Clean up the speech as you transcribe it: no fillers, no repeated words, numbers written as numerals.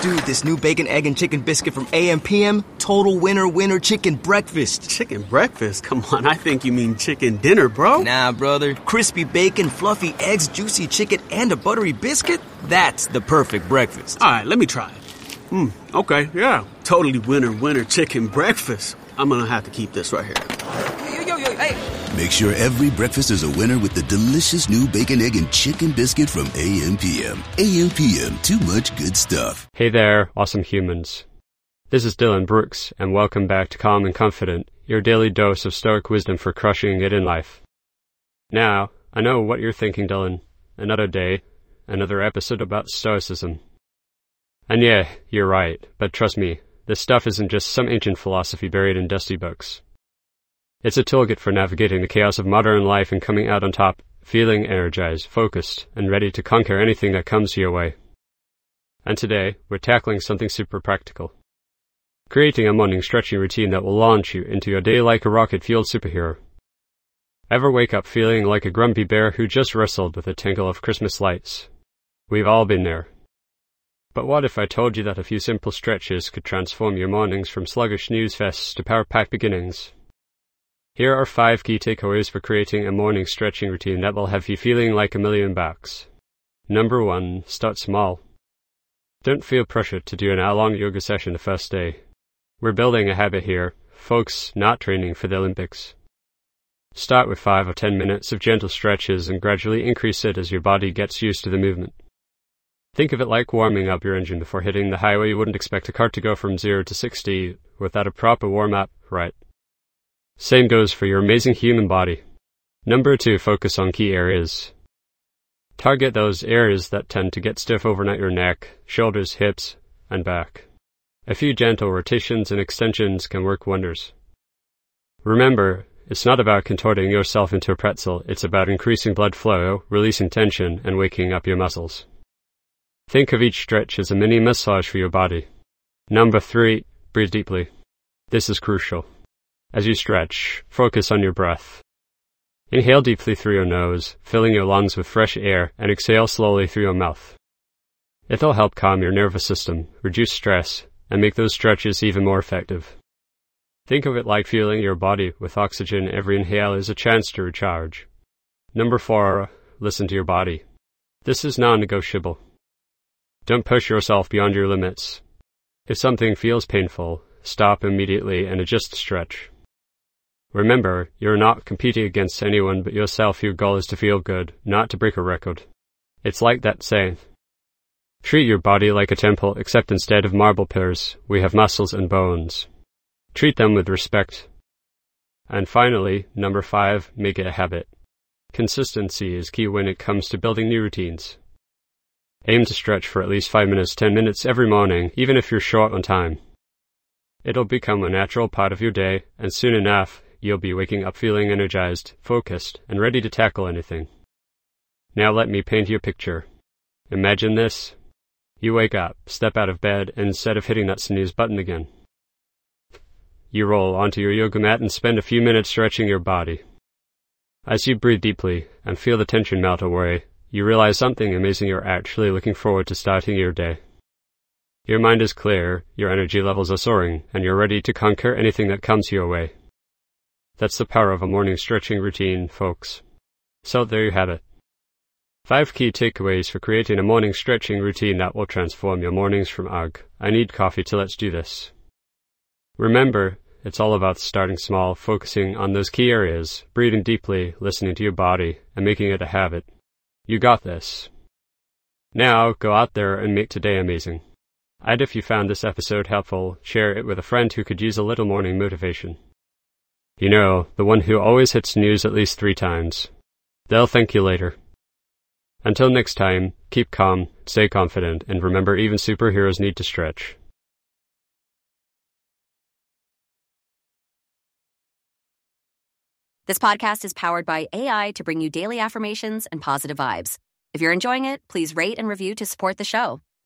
Dude, this new bacon, egg, and chicken biscuit from AM/PM, total winner chicken breakfast. Chicken breakfast? Come on, I think you mean chicken dinner, bro. Nah, brother. Crispy bacon, fluffy eggs, juicy chicken, and a buttery biscuit? That's the perfect breakfast. All right, let me try it. Okay, yeah. Totally winner chicken breakfast. I'm gonna have to keep this right here. Yo, hey. Make sure every breakfast is a winner with the delicious new bacon, egg, and chicken biscuit from AM/PM. AM/PM, too much good stuff. Hey there, awesome humans. This is Dylan Brooks, and welcome back to Calm and Confident, your daily dose of stoic wisdom for crushing it in life. Now, I know what you're thinking, Dylan. Another day, another episode about stoicism. And yeah, you're right, but trust me, this stuff isn't just some ancient philosophy buried in dusty books. It's a toolkit for navigating the chaos of modern life and coming out on top, feeling energized, focused, and ready to conquer anything that comes your way. And today, we're tackling something super practical. Creating a morning stretching routine that will launch you into your day like a rocket-fueled superhero. Ever wake up feeling like a grumpy bear who just wrestled with a tangle of Christmas lights? We've all been there. But what if I told you that a few simple stretches could transform your mornings from sluggish snooze fests to power-packed beginnings? Here are 5 key takeaways for creating a morning stretching routine that will have you feeling like $1,000,000. Number 1, start small. Don't feel pressured to do an hour-long yoga session the first day. We're building a habit here, folks, not training for the Olympics. Start with 5 or 10 minutes of gentle stretches and gradually increase it as your body gets used to the movement. Think of it like warming up your engine before hitting the highway. You wouldn't expect a car to go from 0 to 60 without a proper warm-up, right? Same goes for your amazing human body. Number 2, focus on key areas. Target those areas that tend to get stiff overnight: your neck, shoulders, hips, and back. A few gentle rotations and extensions can work wonders. Remember, it's not about contorting yourself into a pretzel, it's about increasing blood flow, releasing tension, and waking up your muscles. Think of each stretch as a mini massage for your body. Number 3, breathe deeply. This is crucial. As you stretch, focus on your breath. Inhale deeply through your nose, filling your lungs with fresh air, and exhale slowly through your mouth. It'll help calm your nervous system, reduce stress, and make those stretches even more effective. Think of it like fueling your body with oxygen. Every inhale is a chance to recharge. Number 4, listen to your body. This is non-negotiable. Don't push yourself beyond your limits. If something feels painful, stop immediately and adjust the stretch. Remember, you're not competing against anyone but yourself. Your goal is to feel good, not to break a record. It's like that saying, treat your body like a temple, except instead of marble pillars, we have muscles and bones. Treat them with respect. And finally, number 5, make it a habit. Consistency is key when it comes to building new routines. Aim to stretch for at least 5 minutes, 10 minutes every morning, even if you're short on time. It'll become a natural part of your day, and soon enough, you'll be waking up feeling energized, focused, and ready to tackle anything. Now let me paint you a picture. Imagine this. You wake up, step out of bed, and instead of hitting that snooze button again, you roll onto your yoga mat and spend a few minutes stretching your body. As you breathe deeply and feel the tension melt away, you realize something amazing: you're actually looking forward to starting your day. Your mind is clear, your energy levels are soaring, and you're ready to conquer anything that comes your way. That's the power of a morning stretching routine, folks. So there you have it. 5 key takeaways for creating a morning stretching routine that will transform your mornings from ugh, I need coffee to let's do this. Remember, it's all about starting small, focusing on those key areas, breathing deeply, listening to your body, and making it a habit. You got this. Now, go out there and make today amazing. And if you found this episode helpful, share it with a friend who could use a little morning motivation. You know, the one who always hits snooze at least 3 times. They'll thank you later. Until next time, keep calm, stay confident, and remember, even superheroes need to stretch. This podcast is powered by AI to bring you daily affirmations and positive vibes. If you're enjoying it, please rate and review to support the show.